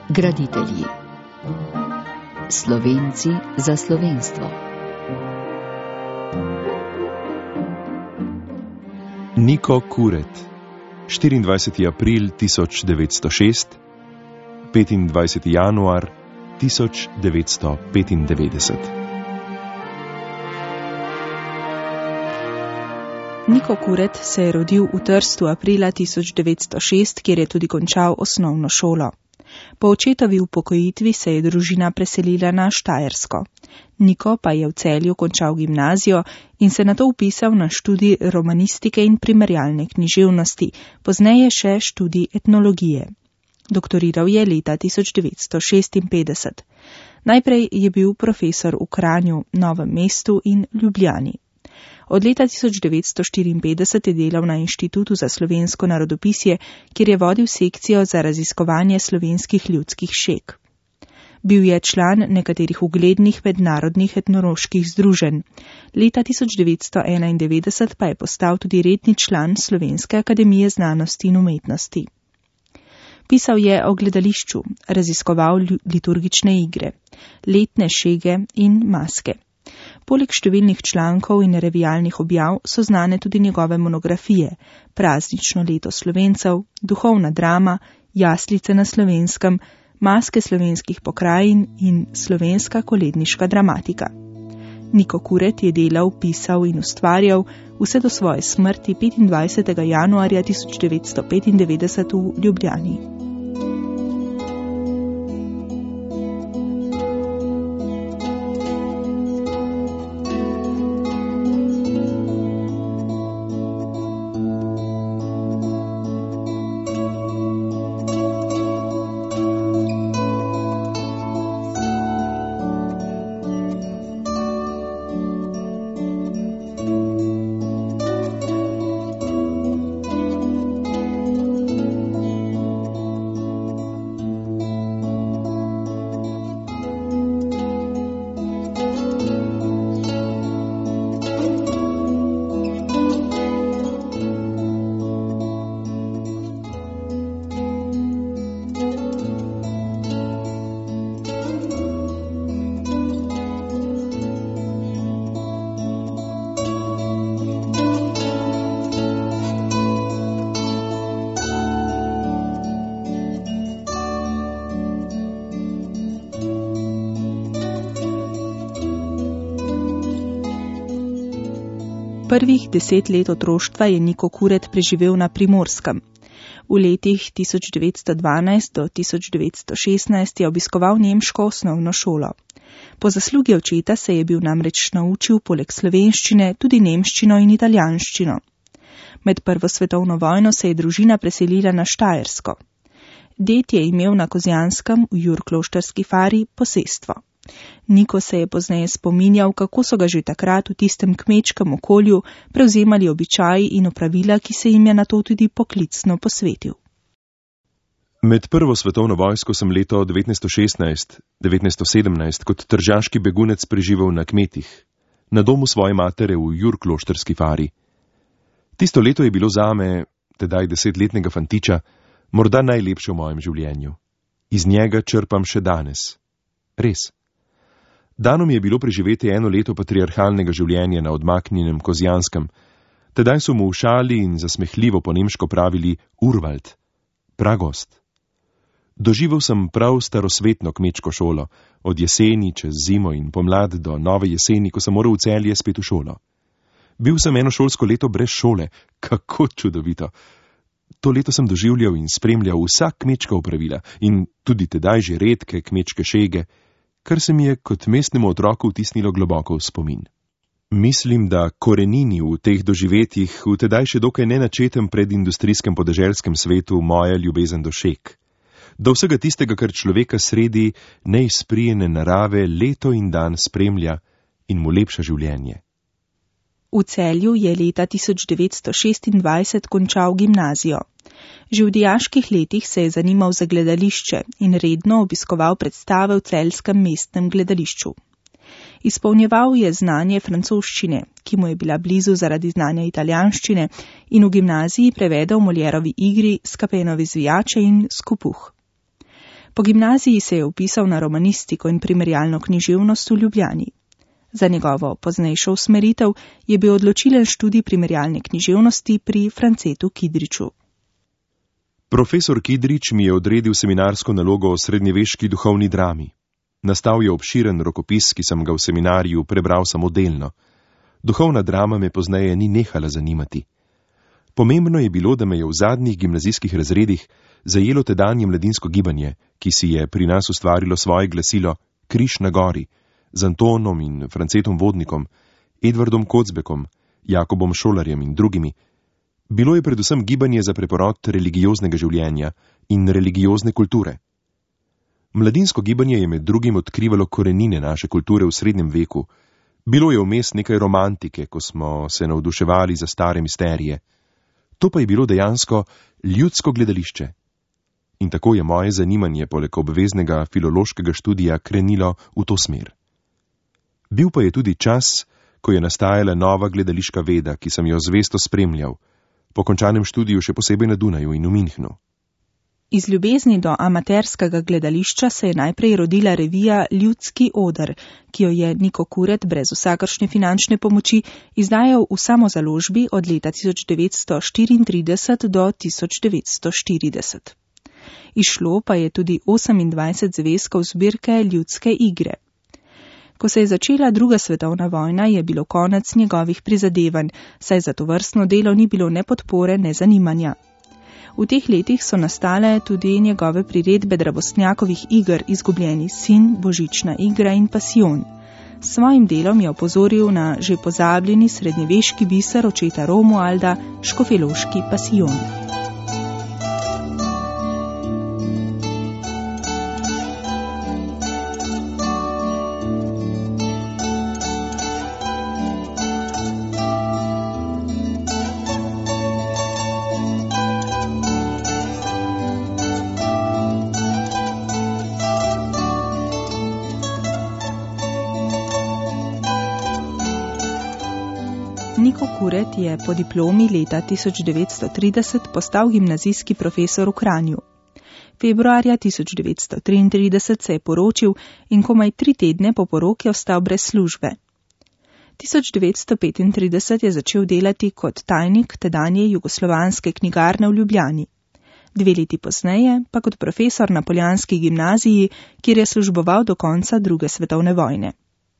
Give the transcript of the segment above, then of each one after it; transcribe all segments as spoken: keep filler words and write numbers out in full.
Graditelji. Slovenci za slovenstvo. Niko Kuret, štiriindvajseti april tisoč devetsto šest, petindvajseti januar tisoč devetsto petindevetdeset. Niko Kuret se je rodil v Trstu aprila tisoč devetsto šest, kjer je tudi končal osnovno šolo. Po očetovi upokojitvi se je družina preselila na Štajersko. Niko pa je v Celju končal gimnazijo in se nato vpisal na študij romanistike in primerjalne književnosti, pozneje še študij etnologije. Doktoriral je leta tisoč devetsto šestinpetdeset. Najprej je bil profesor v Kranju, Novem mestu in Ljubljani. Od leta tisoč devetsto štiriinpetdeset je delal na Inštitutu za slovensko narodopisje, kjer je vodil sekcijo za raziskovanje slovenskih ljudskih šeg. Bil je član nekaterih uglednih mednarodnih etnoloških združenj. Leta tisoč devetsto enaindevetdeset pa je postal tudi redni član Slovenske akademije znanosti in umetnosti. Pisal je o gledališču, raziskoval liturgične igre, letne šege in maske. Poleg številnih člankov in revijalnih objav so znane tudi njegove monografije, Praznično leto Slovencev, Duhovna drama, Jaslice na slovenskem, Maske slovenskih pokrajin in Slovenska koledniška dramatika. Niko Kuret je delal, pisal in ustvarjal vse do svoje smrti petindvajsetega januarja tisoč devetsto petindevetdeset v Ljubljani. Prvih deset let otroštva je Niko Kuret preživel na Primorskem. V letih tisoč devetsto dvanajst do tisoč devetsto šestnajst je obiskoval nemško osnovno šolo. Po zaslugi očeta se je bil namreč naučil poleg slovenščine tudi nemščino in italijanščino. Med prvo svetovno vojno se je družina preselila na Štajersko. Ded je imel na Kozjanskem v Jurklošterski fari posestvo. Niko se je pozneje spominjal, kako so ga že takrat v tistem kmečkem okolju prevzemali običaji in opravila, ki se jim je nato tudi poklicno posvetil. Med prvo svetovno vojsko sem leto devetnajststo šestnajst devetnajststo sedemnajst kot tržaški begunec preživel na kmetih, na domu svoje matere v Jurklošterski fari. Tisto leto je bilo zame, tedaj desetletnega fantiča, morda najlepše v mojem življenju. Iz njega črpam še danes. Res. Dano mi je bilo preživeti eno leto patriarhalnega življenja na odmaknjenem Kozjanskem. Tedaj so mu v šali in zasmehljivo po nemško pravili Urwald, pragost. Doživel sem prav starosvetno kmečko šolo, od jeseni čez zimo in pomlad do nove jeseni, ko sem moral v Celje spet v šolo. Bil sem eno šolsko leto brez šole, kako čudovito. To leto sem doživljal in spremljal vsa kmečka opravila in tudi tedaj že redke kmečke šege, kar se mi je kot mestnemu otroku vtisnilo globoko v spomin. Mislim, da korenini v teh doživetjih v tedaj še dokaj nenačetem predindustrijskem podeželskem svetu moja ljubezen do šeg. Do vsega tistega, kar človeka sredi neizprijene narave leto in dan spremlja in mu lepša življenje. V Celju je leta tisoč devetsto šestindvajset končal gimnazijo. Že v dijaških letih se je zanimal za gledališče in redno obiskoval predstave v celjskem mestnem gledališču. Izpolnjeval je znanje francoščine, ki mu je bila blizu zaradi znanja italijanščine, in v gimnaziji prevedel Molierovi igri Skapenovi zvijače in Skupuh. Po gimnaziji se je vpisal na romanistiko in primerjalno književnost v Ljubljani. Za njegovo poznejšo usmeritev je bil odločilen študij primerjalne književnosti pri Francetu Kidriču. Profesor Kidrič mi je odredil seminarsko nalogo o srednjeveški duhovni drami. Nastal je obširen rokopis, ki sem ga v seminariju prebral samo delno. Duhovna drama me pozneje ni nehala zanimati. Pomembno je bilo, da me je v zadnjih gimnazijskih razredih zajelo tedanje mladinsko gibanje, ki si je pri nas ustvarilo svoje glasilo Križ na gori, z Antonom in Francetom Vodnikom, Edvardom Kocbekom, Jakobom Šolarjem in drugimi. Bilo je predvsem gibanje za preporod religioznega življenja in religiozne kulture. Mladinsko gibanje je med drugim odkrivalo korenine naše kulture v srednjem veku. Bilo je vmes nekaj romantike, ko smo se navduševali za stare misterije. To pa je bilo dejansko ljudsko gledališče. In tako je moje zanimanje poleg obveznega filološkega študija krenilo v to smer. Bil pa je tudi čas, ko je nastajala nova gledališka veda, ki sem jo zvesto spremljal, po končanem študiju še posebej na Dunaju in v Minhnu. Iz ljubezni do amaterskega gledališča se je najprej rodila revija Ljudski oder, ki jo je Niko Kuret brez vsakršne finančne pomoči izdajal v samozaložbi od leta tisoč devetsto štiriintrideset do tisoč devetsto štirideset. Izšlo pa je tudi osemindvajset zvezkov zbirke Ljudske igre. Ko se je začela druga svetovna vojna, je bilo konec njegovih prizadevanj, saj za tovrstno delo ni bilo ne podpore, ne zanimanja. V teh letih so nastale tudi njegove priredbe Drabostnjakovih iger Izgubljeni sin, Božična igra in Pasijon. S svojim delom je opozoril na že pozabljeni srednjeveški biser očeta Romualda, škofjeloški Pasijon. Niko Kuret je po diplomi leta tisoč devetsto trideset postal gimnazijski profesor v Kranju. Februarja tisoč devetsto triintrideset se je poročil in komaj tri tedne po poroki ostal brez službe. tisoč devetsto petintrideset je začel delati kot tajnik tedanje jugoslovanske knjigarne v Ljubljani. Dve leti pozneje pa kot profesor na Poljanski gimnaziji, kjer je služboval do konca druge svetovne vojne.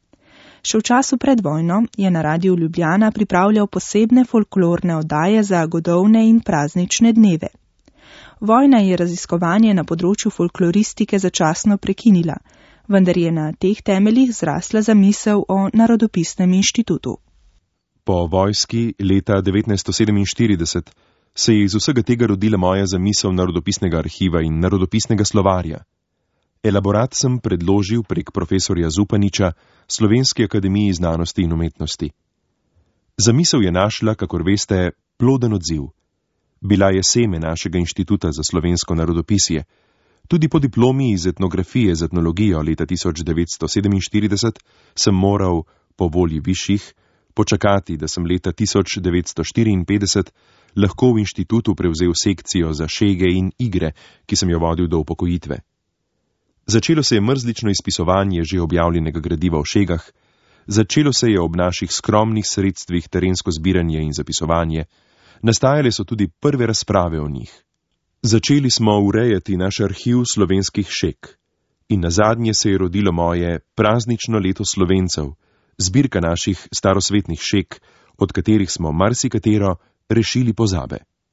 Še v času pred vojno je na Radiu Ljubljana pripravljal posebne folklorne oddaje za godovne in praznične dneve. Vojna je raziskovanje na področju folkloristike začasno prekinila, vendar je na teh temeljih zrasla zamisel o Narodopisnem inštitutu. Po vojski leta devetnajststo sedeminštirideset se je iz vsega tega rodila moja zamisel Narodopisnega arhiva in Narodopisnega slovarja. Elaborat sem predložil prek profesorja Zupaniča Slovenski akademiji znanosti in umetnosti. Zamisel je našla, kakor veste, ploden odziv. Bila je seme našega inštituta za slovensko narodopisje. Tudi po diplomi iz etnografije z etnologijo leta tisoč devetsto sedeminštirideset sem moral, po volji višjih, počakati, da sem leta tisoč devetsto štiriinpetdeset lahko v inštitutu prevzel sekcijo za šege in igre, ki sem jo vodil do upokojitve. Začelo se je mrzlično izpisovanje že objavljenega gradiva o šegah, začelo se je ob naših skromnih sredstvih terensko zbiranje in zapisovanje, nastajale so tudi prve razprave o njih. Začeli smo urejati naš arhiv slovenskih šeg in nazadnje se je rodilo moje Praznično leto Slovencev, zbirka naših starosvetnih šeg, od katerih smo marsikatero rešili pozabe.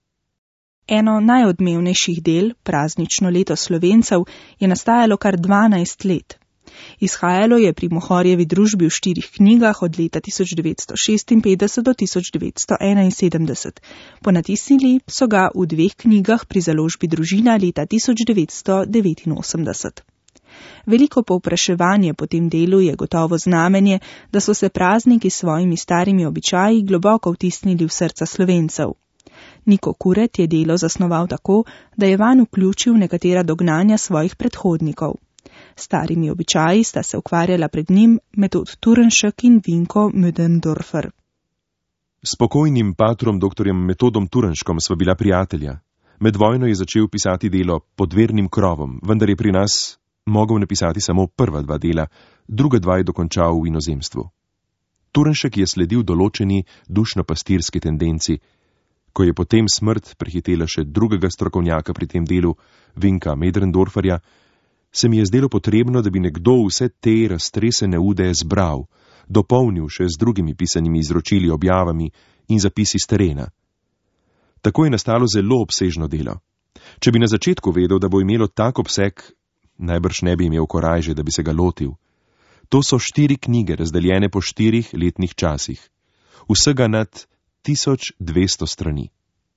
Eno najodmevnejših del, Praznično leto Slovencev, je nastajalo kar dvanajst let. Izhajalo je pri Mohorjevi družbi v štirih knjigah od leta tisoč devetsto šestinpetdeset do tisoč devetsto enainsedemdeset. Ponatisnili so ga v dveh knjigah pri založbi Družina leta tisoč devetsto devetinosemdeset. Veliko povpraševanje po tem delu je gotovo znamenje, da so se prazniki s svojimi starimi običaji globoko vtisnili v srca Slovencev. Niko Kuret je delo zasnoval tako, da je vanj vključil nekatera dognanja svojih predhodnikov. Starimi običaji sta se ukvarjala pred njim Metod Turnšek in Vinko Mödendorfer. S pokojnim patrom doktorjem Metodom Turnškom sva bila prijatelja. Med vojno je začel pisati delo Pod vernim krovom, vendar je pri nas mogel napisati samo prva dva dela, druga dva je dokončal v inozemstvu. Turnšek je sledil določeni dušno-pastirski tendenci. Ko je potem smrt prehitela še drugega strokovnjaka pri tem delu, Vinka Medrendorferja, se mi je zdelo potrebno, da bi nekdo vse te raztresene ude zbral, dopolnil še z drugimi pisanimi izročili, objavami in zapisi s terena. Tako je nastalo zelo obsežno delo. Če bi na začetku vedel, da bo imelo tak obseg, najbrž ne bi imel korajže, da bi se ga lotil. To so štiri knjige, razdeljene po štirih letnih časih. Vsega nad tisoč dvesto strani.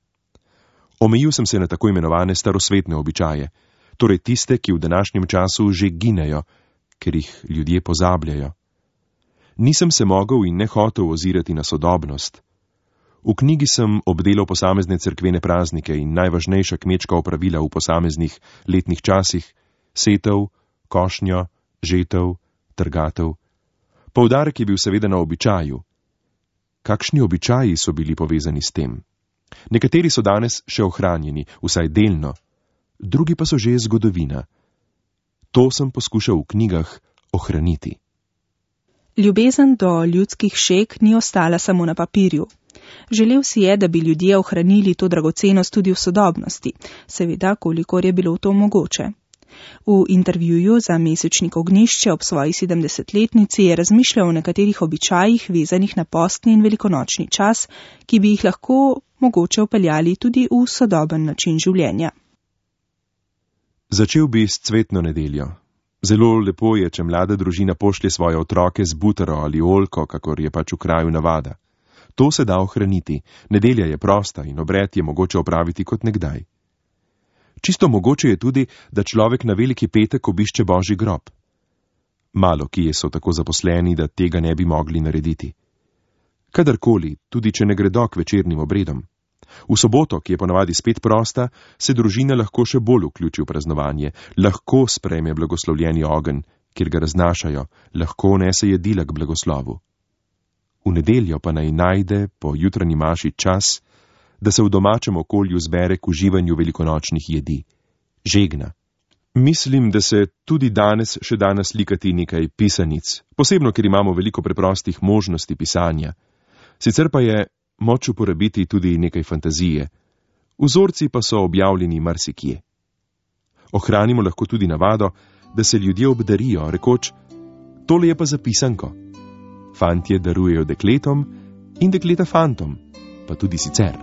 Omejil sem se na tako imenovane starosvetne običaje, torej tiste, ki v današnjem času že ginejo, ker jih ljudje pozabljajo. Nisem se mogel in ne hotel ozirati na sodobnost. V knjigi sem obdelal posamezne cerkvene praznike in najvažnejša kmečka opravila v posameznih letnih časih, setev, košnjo, žetev, trgatev. Poudarek je bil seveda na običaju. Kakšni običaji so bili povezani s tem? Nekateri so danes še ohranjeni, vsaj delno, drugi pa so že zgodovina. To sem poskušal v knjigah ohraniti. Ljubezen do ljudskih šeg ni ostala samo na papirju. Želel si je, da bi ljudje ohranili to dragocenost tudi v sodobnosti, seveda, kolikor je bilo to mogoče. V intervjuju za mesečnik Ognjišče ob svoji sedemdesetletnici je razmišljal o nekaterih običajih vezanih na postni in velikonočni čas, ki bi jih lahko mogoče upeljali tudi v sodoben način življenja. Začel bi s cvetno nedeljo. Zelo lepo je, če mlada družina pošlje svoje otroke z butaro ali oljko, kakor je pač v kraju navada. To se da ohraniti, nedelja je prosta in obred je mogoče opraviti kot nekdaj. Čisto mogoče je tudi, da človek na veliki petek obišče Božji grob. Malo kje so tako zaposleni, da tega ne bi mogli narediti. Kadarkoli, tudi če ne gredo k večernim obredom. V soboto, ki je ponavadi spet prosta, se družina lahko še bolj vključi v praznovanje, lahko sprejme blagoslovljeni ogenj, kjer ga raznašajo, lahko nese jedila k blagoslovu. V nedeljo pa naj najde po jutranji maši čas, da se v domačem okolju zbere k uživanju velikonočnih jedi. Žegna. Mislim, da se tudi danes še da naslikati nekaj pisanic, posebno, ker imamo veliko preprostih možnosti pisanja. Sicer pa je moč uporabiti tudi nekaj fantazije. Vzorci pa so objavljeni marsikje. Ohranimo lahko tudi navado, da se ljudje obdarijo, rekoč, tole je pa za pisanko. Fantje darujejo dekletom in dekleta fantom, pa tudi sicer.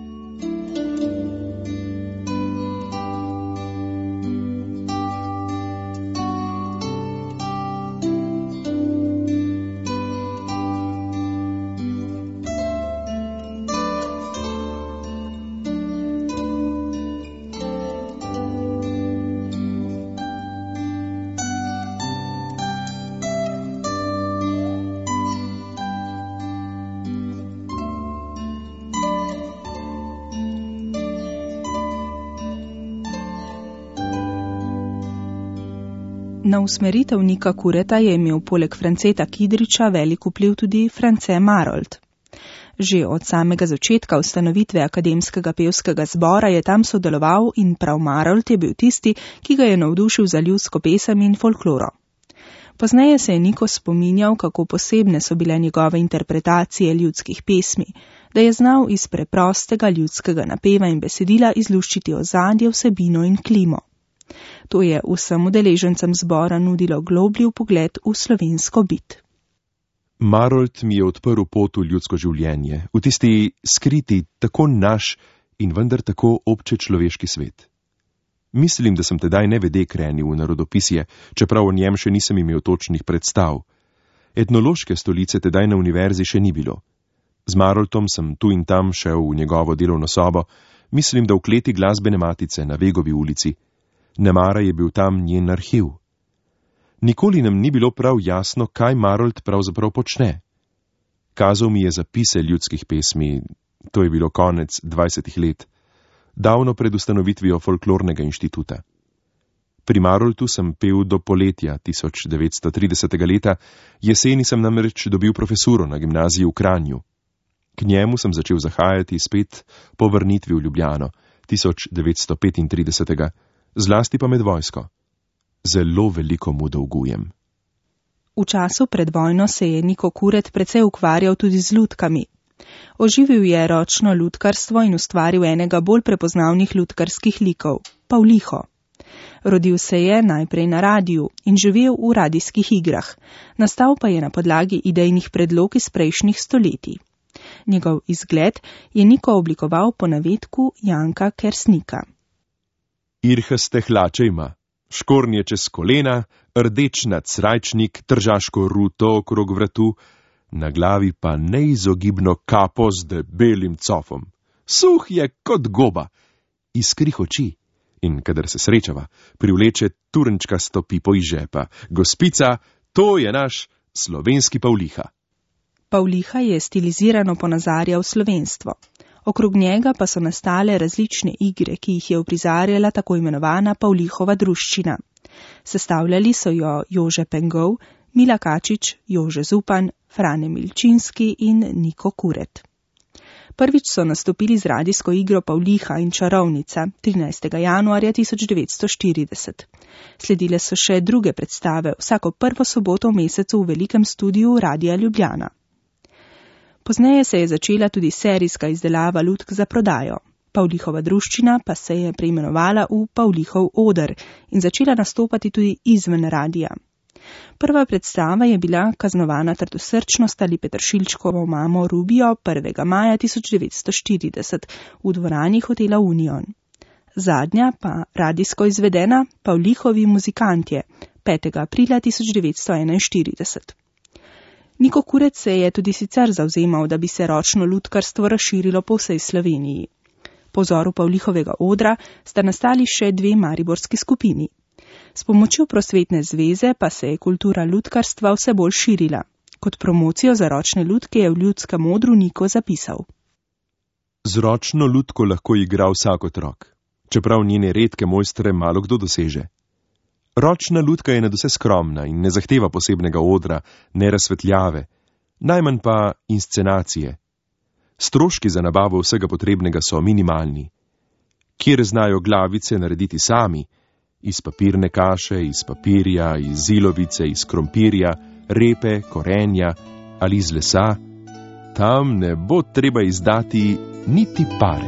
Na usmeritev Nika Kureta je imel poleg Franceta Kidriča velik vpliv tudi France Marolt. Že od samega začetka ustanovitve Akademskega pevskega zbora je tam sodeloval in prav Marolt je bil tisti, ki ga je navdušil za ljudsko pesem in folkloro. Pozneje se je Niko spominjal, kako posebne so bile njegove interpretacije ljudskih pesmi, da je znal iz preprostega ljudskega napeva in besedila izluščiti ozadje, vsebino in klimo. To je vsem udeležencem zbora nudilo globlji vpogled v slovensko bit. Marolt mi je odprl pot v ljudsko življenje, v tisti skriti, tako naš in vendar tako obče človeški svet. Mislim, da sem tedaj nevede krenil v narodopisje, čeprav o njem še nisem imel točnih predstav. Etnološke stolice tedaj na univerzi še ni bilo. Z Maroltom sem tu in tam šel v njegovo delovno sobo, mislim, da v kleti glasbene matice na Vegovi ulici. Nemara je bil tam njen arhiv. Nikoli nam ni bilo prav jasno, kaj Marolt pravzaprav počne. Kazal mi je zapise ljudskih pesmi, to je bilo konec dvajsetih let, davno pred ustanovitvijo folklornega inštituta. Pri Maroltu sem pel do poletja tisoč devetsto tridesetega leta, jeseni sem namreč dobil profesuro na gimnaziji v Kranju. K njemu sem začel zahajati spet po vrnitvi v Ljubljano, tisoč devetsto petintrideset, zlasti pa med vojsko. Zelo veliko mu dolgujem. V času pred vojno se je Niko Kuret precej ukvarjal tudi z lutkami. Oživil je ročno lutkarstvo in ustvaril enega bolj prepoznavnih lutkarskih likov, Pavliho. Rodil se je najprej na radiju in živel v radijskih igrah, nastal pa je na podlagi idejnih predlog iz prejšnjih stoletij. Njegov izgled je Niko oblikoval po navedku Janka Kersnika. Irhaste hlače ima, škornje čez kolena, rdeč nadsrajčnik, tržaško ruto okrog vratu, na glavi pa neizogibno kapo z debelim cofom. Suh je kot goba, iskrih oči in, kadar se srečava, privleče turnčkasto pipo iz žepa. Gospica, to je naš slovenski Pavliha. Pavliha je stilizirano ponazarjal slovenstvo. Okrog njega pa so nastale različne igre, ki jih je uprizarjala tako imenovana Pavlihova druščina. Sestavljali so jo Jože Pengov, Mila Kačič, Jože Zupan, Frane Milčinski in Niko Kuret. Prvič so nastopili z radijsko igro Pavliha in čarovnica trinajstega januarja tisoč devetsto štirideset. Sledile so še druge predstave, vsako prvo soboto v mesecu v velikem studiu Radia Ljubljana. Pozneje se je začela tudi serijska izdelava lutk za prodajo. Pavlihova druščina pa se je preimenovala v Pavlihov oder in začela nastopati tudi izven radija. Prva predstava je bila Kaznovana trdosrčnost ali Peteršilčkovo mamo Rubijo prvega maja tisoč devetsto štirideset v dvorani hotela Union. Zadnja pa radijsko izvedena Pavlihovi muzikantje petega aprila tisoč devetsto enainštirideset. Niko Kuret se je tudi sicer zavzemal, da bi se ročno lutkarstvo razširilo po vsej Sloveniji. Po vzoru Pavlihovega odra sta nastali še dve mariborski skupini. S pomočjo Prosvetne zveze pa se je kultura lutkarstva vse bolj širila. Kot promocijo za ročne lutke je v ljudskem odru Niko zapisal. Z ročno lutko lahko igra vsak otrok, čeprav njene redke mojstre malo kdo doseže. Ročna lutka je nadvse skromna in ne zahteva posebnega odra, ne razsvetljave, najmanj pa inscenacije. Stroški za nabavo vsega potrebnega so minimalni. Kjer znajo glavice narediti sami, iz papirne kaše, iz papirja, iz zilovice, iz krompirja, repe, korenja ali iz lesa, tam ne bo treba izdati niti pare.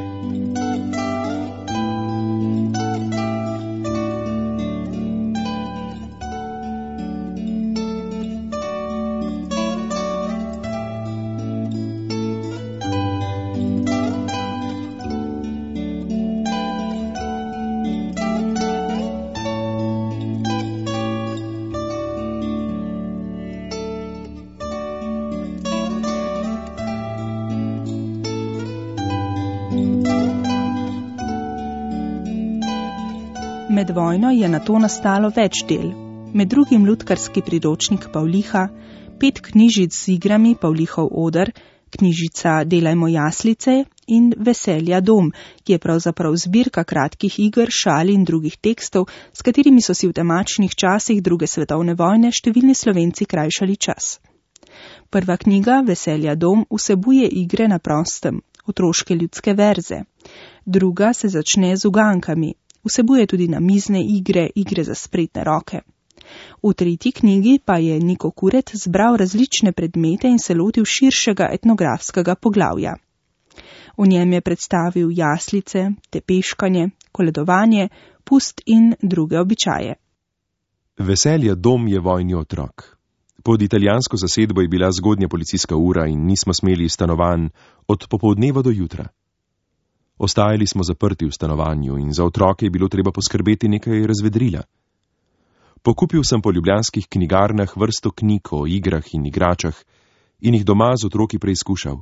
Med vojno je nato nastalo več del, med drugim lutkarski priročnik Pavliha, pet knjižic z igrami Pavlihov oder, knjižica Delajmo jaslice in Veselja dom, ki je pravzaprav zbirka kratkih iger, šal in drugih tekstov, s katerimi so si v temačnih časih druge svetovne vojne številni Slovenci krajšali čas. Prva knjiga Veselja dom vsebuje igre na prostem, otroške ljudske verze. Druga se začne z ugankami. Vsebuje tudi namizne igre, igre za spretne roke. V tretji knjigi pa je Niko Kuret zbral različne predmete in se lotil širšega etnografskega poglavja. V njem je predstavil jaslice, tepeškanje, koledovanje, pust in druge običaje. Veselja dom je vojni otrok. Pod italijansko zasedbo je bila zgodnja policijska ura in nismo smeli stanovanj od popoldneva do jutra. Ostajali smo zaprti v stanovanju in za otroke je bilo treba poskrbeti nekaj razvedrila. Pokupil sem po ljubljanskih knjigarnah vrsto knjig o igrah in igračah in jih doma z otroki preizkušal.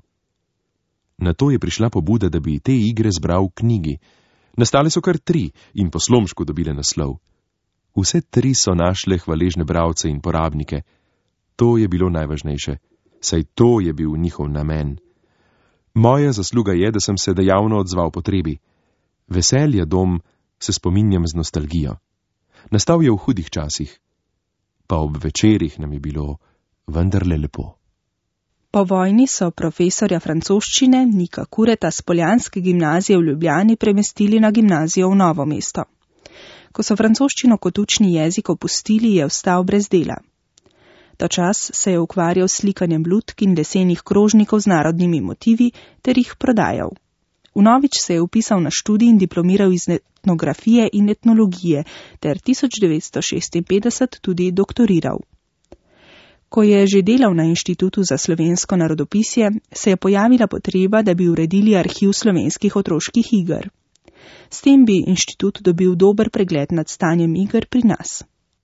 Nato je prišla pobuda, da bi te igre zbral v knjigi. Nastale so kar tri in po slomšku dobile naslov. Vse tri so našle hvaležne bralce in porabnike. To je bilo najvažnejše, saj to je bil njihov namen. Moja zasluga je, da sem se dejavno odzval potrebi. Veselja dom se spominjam z nostalgijo. Nastal je v hudih časih, pa ob večerih nam je bilo vendarle lepo. Po vojni so profesorja francoščine Nika Kureta s Poljanske gimnazije v Ljubljani premestili na gimnazijo v Novo mesto. Ko so francoščino kot učni jezik opustili, je ostal brez dela. Ta čas se je ukvarjal s slikanjem lutk in lesenih krožnikov z narodnimi motivi ter jih prodajal. Vnovič se je vpisal na študij in diplomiral iz etnografije in etnologije ter tisoč devetsto šestinpetdeset tudi doktoriral. Ko je že delal na Inštitutu za slovensko narodopisje, se je pojavila potreba, da bi uredili arhiv slovenskih otroških iger. S tem bi inštitut dobil dober pregled nad stanjem iger pri nas.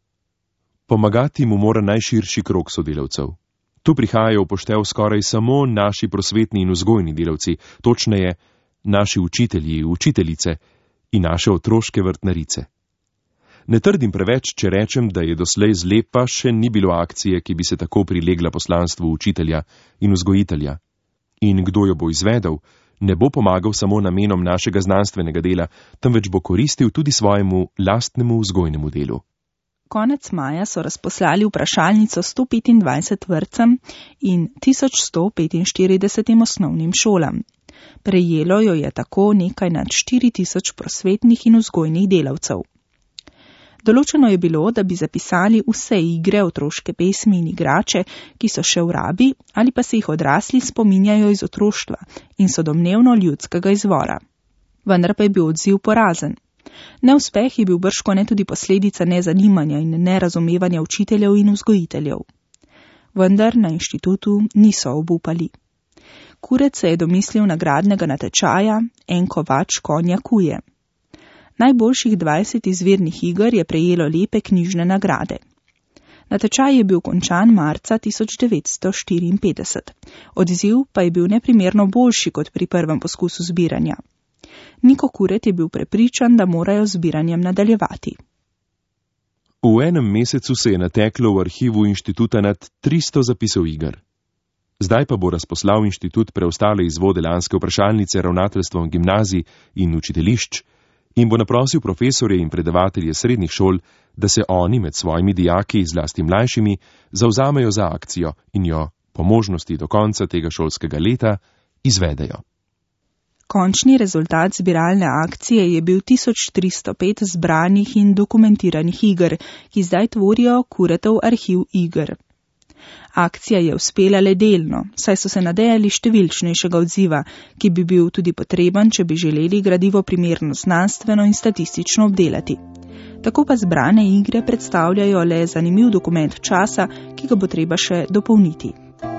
Pomagati mu mora najširši krog sodelavcev. Tu prihajajo v poštev skoraj samo naši prosvetni in vzgojni delavci, točneje naši učitelji, učiteljice in naše otroške vrtnarice. Ne trdim preveč, če rečem, da je doslej zlepa še ni bilo akcije, ki bi se tako prilegla poslanstvu učitelja in vzgojitelja. In kdo jo bo izvedel, ne bo pomagal samo namenom našega znanstvenega dela, temveč bo koristil tudi svojemu lastnemu vzgojnemu delu. Konec maja so razposlali vprašalnico sto petindvajset vrtcem in tisoč sto petinštiridesetim osnovnim šolam. Prejelo jo je tako nekaj nad štiri tisoč prosvetnih in vzgojnih delavcev. Določeno je bilo, da bi zapisali vse igre, otroške pesmi in igrače, ki so še v rabi ali pa se jih odrasli spominjajo iz otroštva in so domnevno ljudskega izvora. Vendar pa je bil odziv porazen. Neuspeh je bil bržkone tudi posledica nezanimanja in nerazumevanja učiteljev in vzgojiteljev. Vendar na inštitutu niso obupali. Kuret se je domislil nagradnega natečaja En kovač konja kuje. Najboljših dvajset izvirnih iger je prejelo lepe knjižne nagrade. Natečaj je bil končan marca tisoč devetsto štiriinpetdeset. Odziv pa je bil neprimerno boljši kot pri prvem poskusu zbiranja. Niko Kuret je bil prepričan, da morajo z zbiranjem nadaljevati. V enem mesecu se je nateklo v arhivu inštituta nad tristo zapisov iger. Zdaj pa bo razposlal inštitut preostale izvode lanske vprašalnice ravnateljstvom gimnazij in učiteljišč in bo naprosil profesorje in predavatelje srednjih šol, da se oni med svojimi dijaki, zlasti mlajšimi, zavzamejo za akcijo in jo, po možnosti do konca tega šolskega leta, izvedejo. Končni rezultat zbiralne akcije je bil tisoč tristo pet zbranih in dokumentiranih iger, ki zdaj tvorijo Kuretov arhiv iger. Akcija je uspela le delno, saj so se nadejali številčnejšega odziva, ki bi bil tudi potreben, če bi želeli gradivo primerno znanstveno in statistično obdelati. Tako pa zbrane igre predstavljajo le zanimiv dokument časa, ki ga bo treba še dopolniti.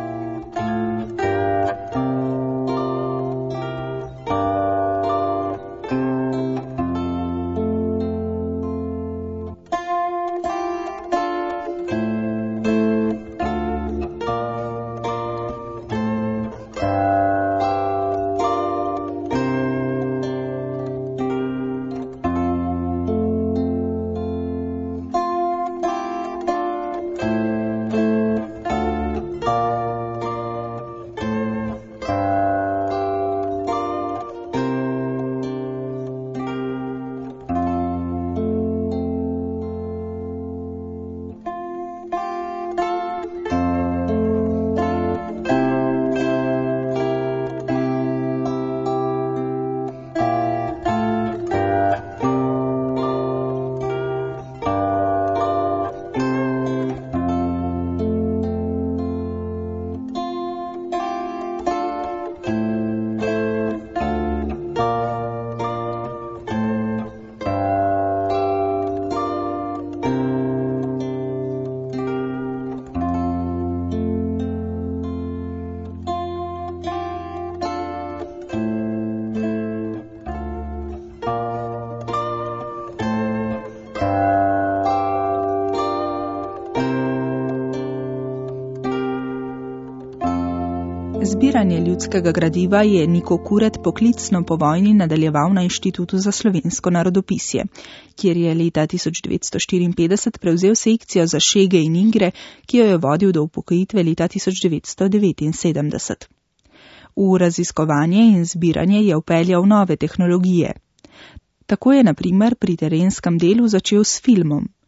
Zbiranje ljudskega gradiva je Niko Kuret poklicno po vojni nadaljeval na Inštitutu za slovensko narodopisje, kjer je leta tisoč devetsto štiriinpetdeset prevzel sekcijo za šege in igre, ki jo je vodil do upokojitve leta tisoč devetsto devetinsedemdeset. V raziskovanje in zbiranje je vpeljal nove tehnologije. Tako je na primer pri terenskem delu začel s filmom.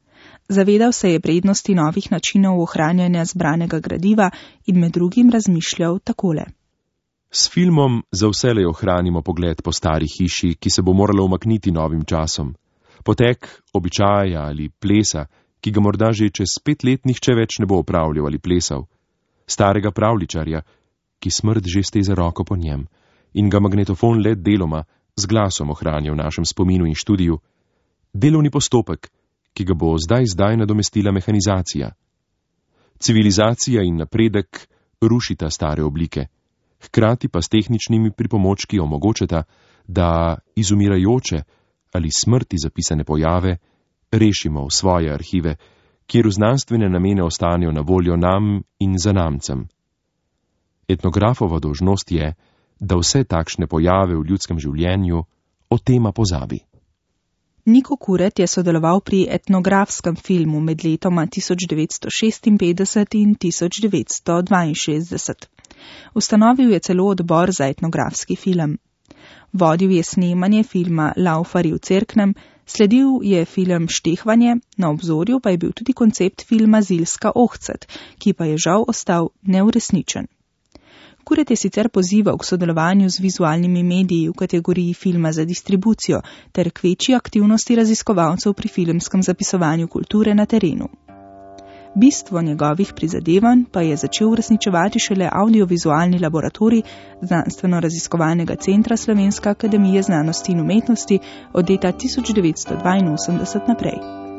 Zavedal se je prednosti novih načinov ohranjanja zbranega gradiva in med drugim razmišljal takole. S filmom za vselej ohranimo pogled po stari hiši, ki se bo morala umakniti novim časom. Potek običaja ali plesa, ki ga morda že čez pet let nihče več ne bo opravljal ali plesal. Starega pravljičarja, ki smrt že steza roko po njem in ga magnetofon le deloma z glasom ohranja v našem spominu in študiju. Delovni postopek, ki ga bo zdaj zdaj nadomestila mehanizacija. Civilizacija in napredek rušita stare oblike, hkrati pa s tehničnimi pripomočki omogočata, da izumirajoče ali smrti zapisane pojave rešimo v svoje arhive, kjer v znanstvene namene ostanejo na voljo nam in zanamcem. Etnografova dolžnost je, da vse takšne pojave v ljudskem življenju o tema pozabi. Niko Kuret je sodeloval pri etnografskem filmu med letoma tisoč devetsto šestinpetdeset in tisoč devetsto dvainšestdeset. Ustanovil je celo odbor za etnografski film. Vodil je snemanje filma Laufarji v Cerknem, sledil je film Štehvanje, na obzorju pa je bil tudi koncept filma Zilska ohcet, ki pa je žal ostal neuresničen. Kuret je sicer pozival k sodelovanju z vizualnimi mediji v kategoriji filma za distribucijo ter k večji aktivnosti raziskovalcev pri filmskem zapisovanju kulture na terenu. Bistvo njegovih prizadevanj pa je začel uresničevati šele audiovizualni laboratorij Znanstveno-raziskovalnega centra Slovenske akademije znanosti in umetnosti od leta tisoč devetsto dvainosemdeset naprej.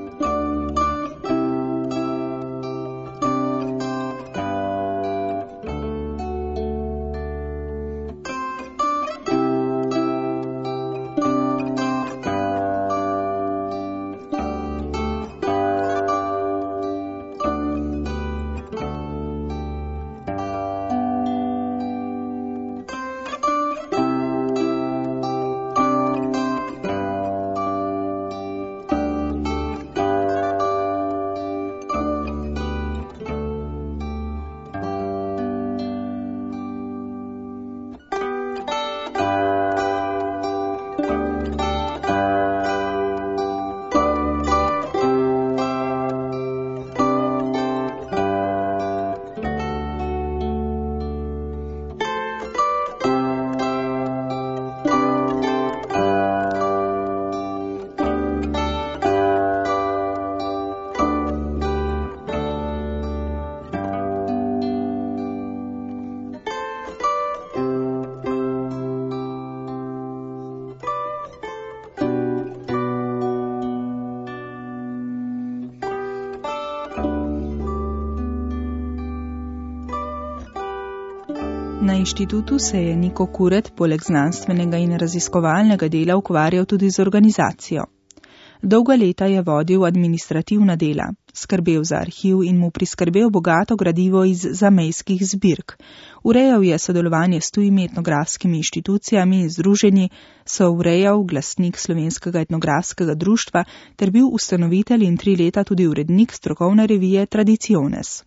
Na inštitutu se je Niko Kuret poleg znanstvenega in raziskovalnega dela ukvarjal tudi z organizacijo. Dolga leta je vodil administrativna dela, skrbel za arhiv in mu priskrbel bogato gradivo iz zamejskih zbirk. Urejal je sodelovanje s tujimi etnografskimi inštitucijami in združenji, sourejal glasnik Slovenskega etnografskega društva ter bil ustanovitelj in tri leta tudi urednik strokovne revije Tradiciones.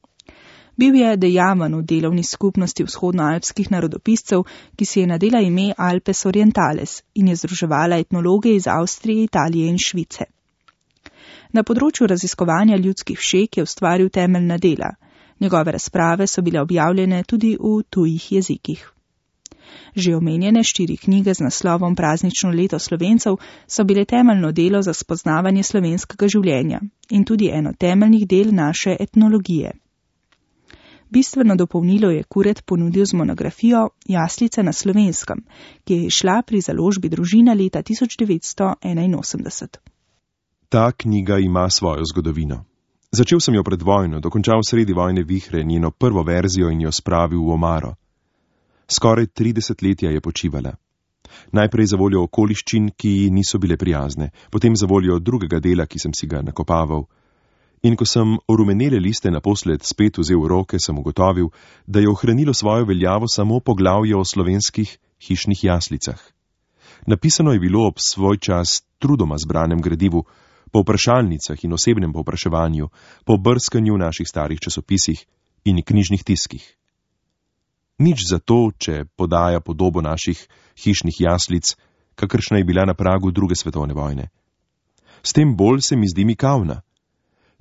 Bil je dejaven v delovni skupnosti vzhodnoalpskih narodopiscev, ki si je nadela ime Alpes Orientales in je združevala etnologe iz Avstrije, Italije in Švice. Na področju raziskovanja ljudskih všek je ustvaril temeljna dela. Njegove razprave so bile objavljene tudi v tujih jezikih. Že omenjene štiri knjige z naslovom Praznično leto Slovencev so bile temeljno delo za spoznavanje slovenskega življenja in tudi eno temeljnih del naše etnologije. Bistveno dopolnilo je Kuret ponudil z monografijo Jaslice na slovenskem, ki je izšla pri založbi Družina leta tisoč devetsto enainosemdeset. Ta knjiga ima svojo zgodovino. Začel sem jo pred vojno, dokončal sredi vojne vihre njeno prvo verzijo in jo spravil v omaro. Skoraj tri desetletja je počivala. Najprej za voljo okoliščin, ki niso bile prijazne, potem za voljo drugega dela, ki sem si ga nakopaval. In ko sem orumenele liste naposled spet vzel v roke, sem ugotovil, da je ohranilo svojo veljavo samo poglavje o slovenskih hišnih jaslicah. Napisano je bilo ob svoj čas trudoma zbranem gradivu, po vprašalnicah in osebnem povpraševanju, po brskanju v naših starih časopisih in knjižnih tiskih. Nič zato, če podaja podobo naših hišnih jaslic, kakršna je bila na pragu druge svetovne vojne. S tem bolj se mi zdi mikavna.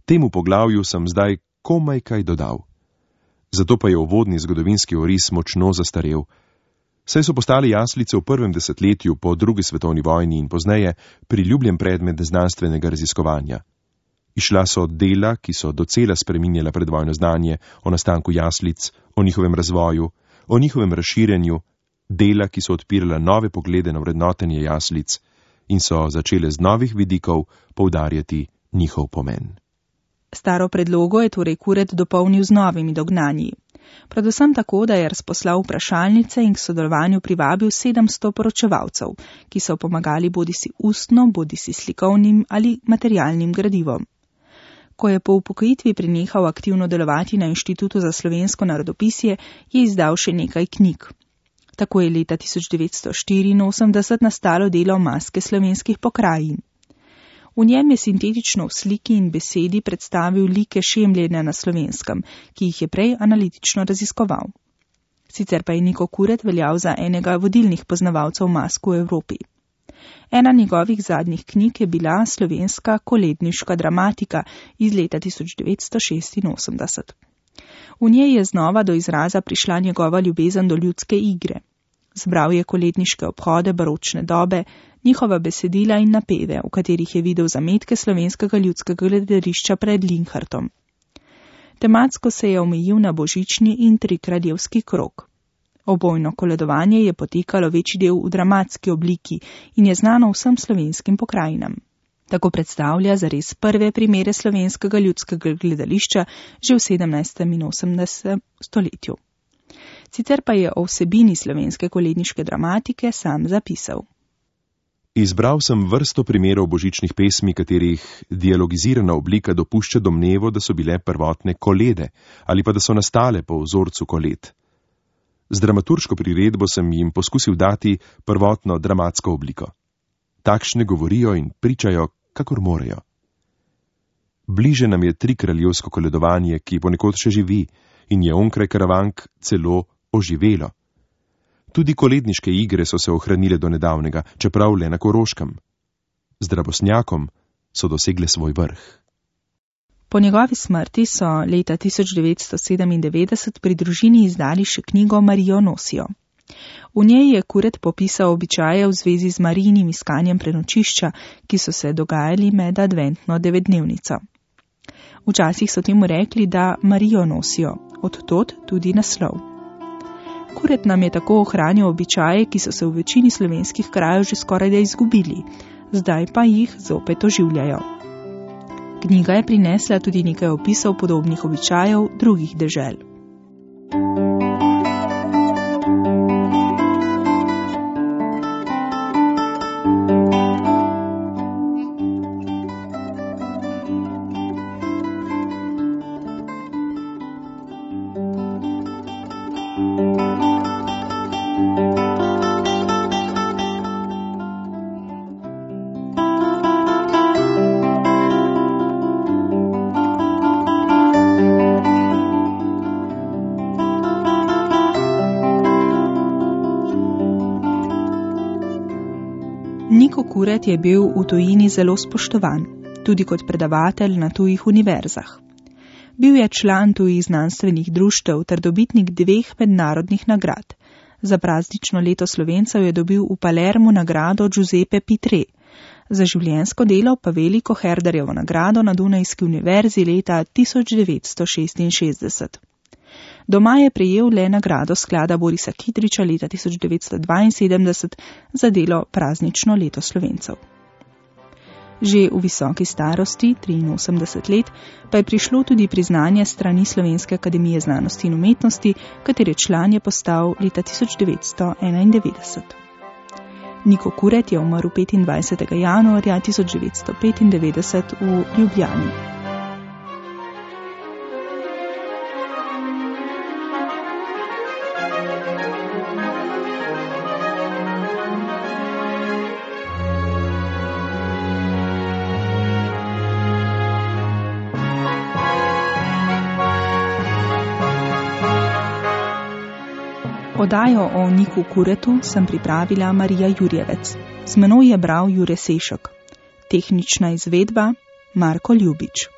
Temu poglavju sem zdaj komaj kaj dodal. Zato pa je uvodni zgodovinski oris močno zastarel, saj so postali jaslice v prvem desetletju po drugi svetovni vojni in pozneje priljubljen predmet znanstvenega raziskovanja. Išla so dela, ki so docela spreminjala predvojno znanje o nastanku jaslic, o njihovem razvoju, o njihovem razširjenju, dela, ki so odpirala nove poglede na vrednotenje jaslic in so začele z novih vidikov poudarjati njihov pomen. Staro predlogo je torej Kuret dopolnil z novimi dognanji. Predvsem tako, da je razposlal vprašalnice in k sodelovanju privabil sedemsto poročevalcev, ki so pomagali bodisi ustno, bodisi slikovnim ali materialnim gradivom. Ko je po upokojitvi prenehal aktivno delovati na Inštitutu za slovensko narodopisje, je izdal še nekaj knjig. Tako je leta tisoč devetsto štiriinosemdeset nastalo delo Maske slovenskih pokrajin. V njem je sintetično v sliki in besedi predstavil like šemljenja na Slovenskem, ki jih je prej analitično raziskoval. Sicer pa je Niko Kuret veljal za enega vodilnih poznavalcev mask v Evropi. Ena njegovih zadnjih knjig je bila Slovenska koledniška dramatika iz leta tisoč devetsto šestinosemdeset. V njej je znova do izraza prišla njegova ljubezen do ljudske igre. Zbral je koledniške obhode baročne dobe, njihova besedila in napeve, v katerih je videl zametke slovenskega ljudskega gledališča pred Linhartom. Tematsko se je omejil na božični in trikraljevski krog. Obojno koledovanje je potekalo večji del v dramatski obliki in je znano vsem slovenskim pokrajinam. Tako predstavlja zares prve primere slovenskega ljudskega gledališča že v sedemnajstem in osemnajstem stoletju. Sicer pa je o vsebini slovenske koledniške dramatike sam zapisal. Izbral sem vrsto primerov božičnih pesmi, katerih dialogizirana oblika dopušča domnevo, da so bile prvotne kolede ali pa da so nastale po vzorcu koled. Z dramaturško priredbo sem jim poskusil dati prvotno dramatsko obliko. Takšne govorijo in pričajo, kakor morejo. Bliže nam je trikraljevsko koledovanje, ki ponekod še živi in je onkraj Karavank celo oživelo. Tudi koledniške igre so se ohranile do nedavnega, čeprav le na Koroškem. Z Drabosnjakom so dosegle svoj vrh. Po njegovi smrti so leta tisoč devetsto sedemindevetdeset pri družini izdali še knjigo Marijo nosijo. V njej je Kuret popisal običaje v zvezi z Marijinim iskanjem prenočišča, ki so se dogajali med adventno devetdnevnico. Včasih so temu rekli, da Marijo nosijo, od tod tudi naslov. Kuret nam je tako ohranil običaje, ki so se v večini slovenskih krajev že skoraj da izgubili, zdaj pa jih zopet oživljajo. Knjiga je prinesla tudi nekaj opisov podobnih običajev drugih dežel. Niko Kuret je bil v tujini zelo spoštovan, tudi kot predavatelj na tujih univerzah. Bil je član tujih znanstvenih društev ter dobitnik dveh mednarodnih nagrad. Za praznično leto Slovencev je dobil v Palermu nagrado Giuseppe Pitre, za življenjsko delo pa veliko Herderjevo nagrado na Dunajski univerzi leta tisoč devetsto šestinšestdeset. Doma je prejel le nagrado sklada Borisa Kidriča leta tisoč devetsto dvainsedemdeset za delo Praznično leto Slovencev. Že v visoki starosti, triinosemdeset let, pa je prišlo tudi priznanje strani Slovenske akademije znanosti in umetnosti, katere član je postal leta tisoč devetsto enaindevetdeset. Niko Kuret je umrl petindvajsetega januarja tisoč devetsto petindevetdeset v Ljubljani. Oddajo o Niku Kuretu sem pripravila Marija Jurjevec. Z menoj je bral Jure Sešek. Tehnična izvedba Marko Ljubič.